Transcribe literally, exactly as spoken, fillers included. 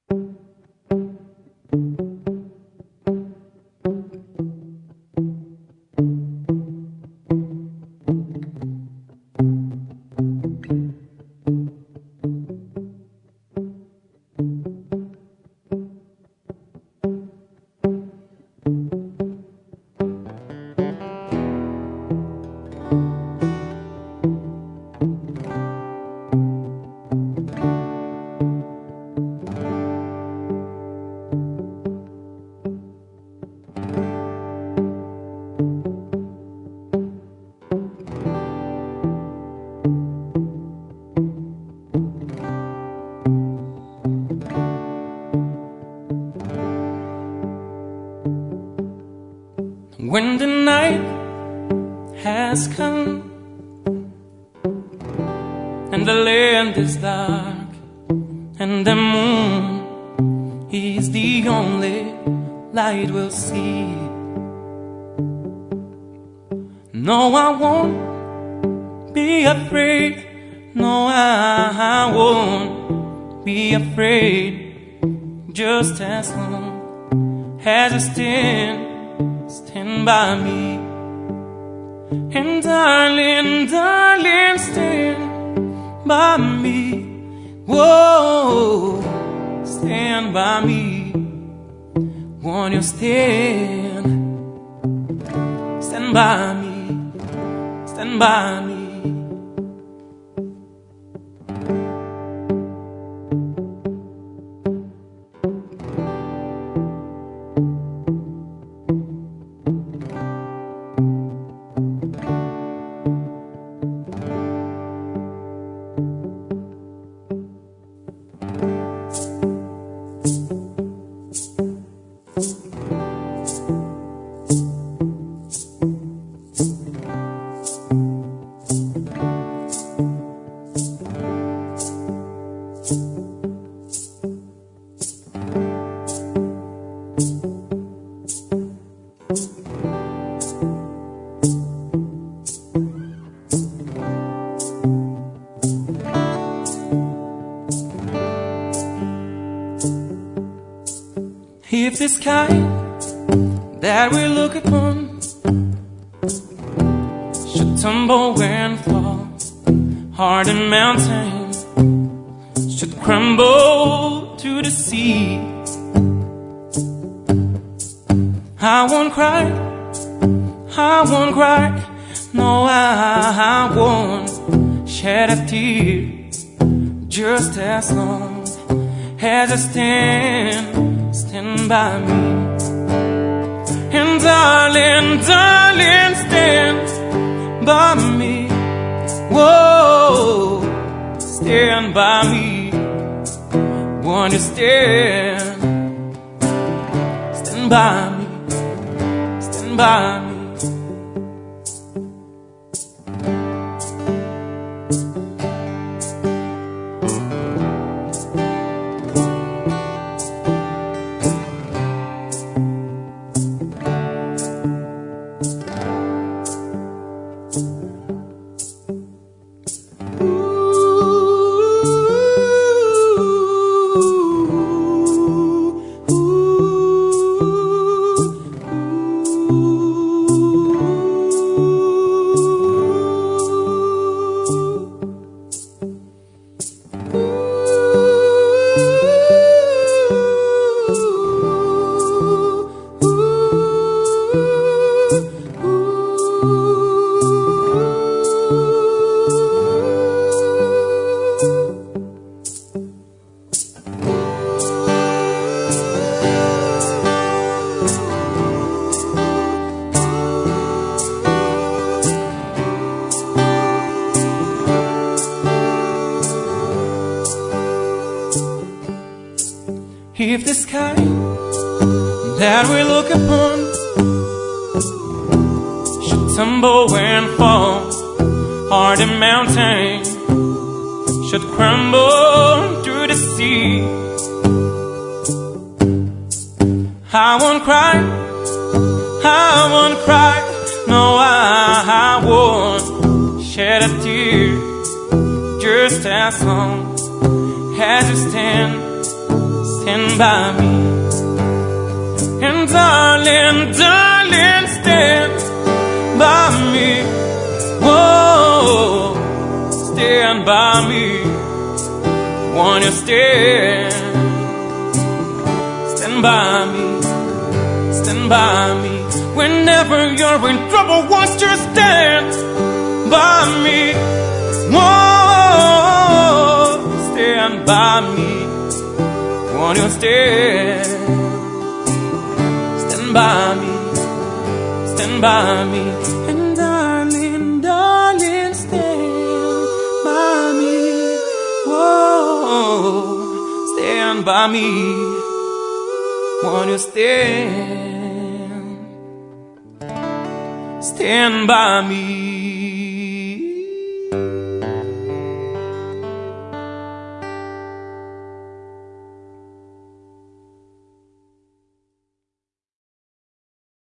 When the night has come and the land is dark and the moon is the only light we'll see, no, I won't be afraid. No, I won't be afraid. Just as long as I stand Stand by me. And darling, darling, stand by me. Whoa, stand by me. Won't you stand? Stand by me. Stand by me. If the sky that we look upon should tumble and fall, hard and mountain should crumble to the sea, I won't cry, I won't cry, no, I, I won't shed a tear. Just as long as I stand, stand by me. And darling, darling, stand by me. Whoa, stand by me. Won't you stand? Stand by me. Stand by me. If the sky that we look upon should tumble and fall, hard and mountain should crumble to the sea, I won't cry, I won't cry, no, I, I won't shed a tear. Just as long as you stand stand by me. And darling, darling, stand by me. Whoa, stand by me. Won't you stand? Stand by me, stand by me. Whenever you're in trouble, won't you stand by me? Whoa, stand by me. Won't you stand? Stand by me, stand by me. And darling, darling, stand by me. Whoa, stand by me. Won't you stand? Stand by me.